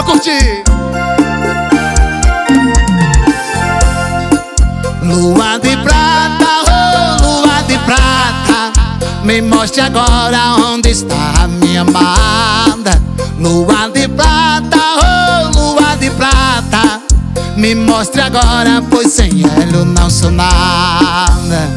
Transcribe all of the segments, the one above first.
curtir. Lua de prata, oh lua de prata, me mostre agora onde está a minha amada. Lua de prata, oh lua de prata, me mostre agora, pois sem ela eu não sou nada.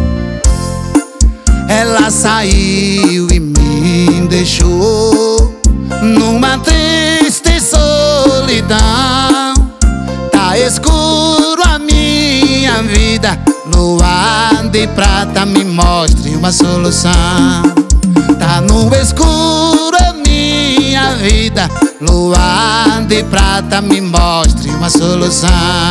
Ela saiu e me deixou numa triste solidão. Tá escuro a minha vida, lua de prata, me mostre uma solução. Tá no escuro a minha vida, lua de prata, me mostre uma solução.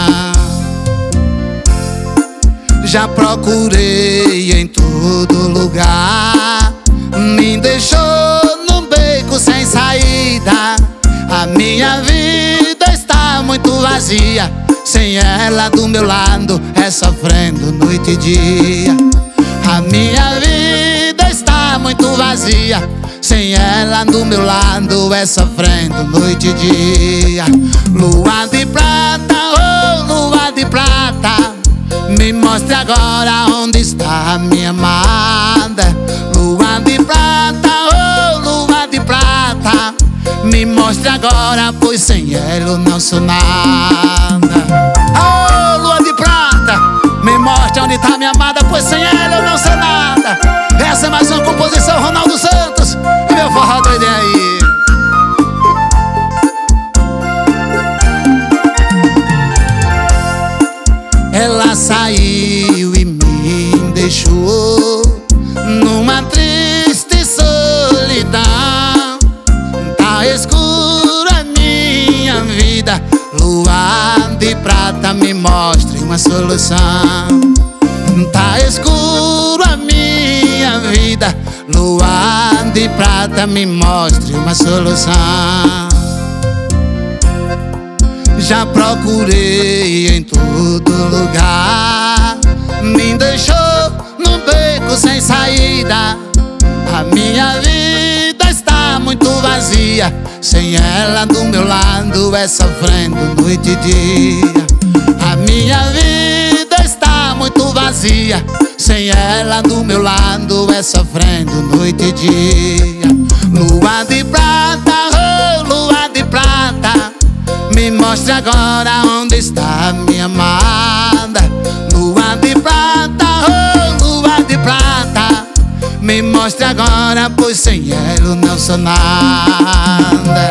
Já procurei em todo lugar, me deixou num beco sem saída. A minha vida está muito vazia, sem ela do meu lado é sofrendo noite e dia. A minha vida está muito vazia, sem ela do meu lado é sofrendo noite e dia. Lua de prata, oh lua de prata, me mostre agora onde está a minha amada. Lua de prata, oh lua de prata, me mostre agora, pois sem ela eu não sou nada. Oh lua de prata, me mostre onde está a minha amada, pois sem ela eu não sou nada. Essa é mais uma composição Ronaldo Santos e meu forró doido aí. Ela saiu e me deixou numa triste solidão. Tá escura a minha vida, lua de prata, me mostre uma solução. Tá escuro a minha vida, lua de prata, me mostre uma solução. Já procurei em todo lugar, me deixou num beco sem saída. A minha vida está muito vazia, sem ela do meu lado é sofrendo noite e dia. A minha vida está muito vazia, sem ela do meu lado é sofrendo noite e dia. Lua de prata, oh lua de prata, me mostre agora onde está a minha amada. Lua de prata, oh lua de prata, me mostre agora, pois sem ela eu não sou nada.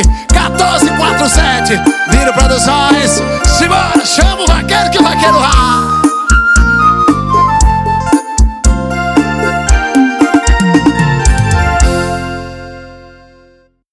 799-9897-1447, Viro Produções. Simbora, chama o vaqueiro que o vaqueiro vai.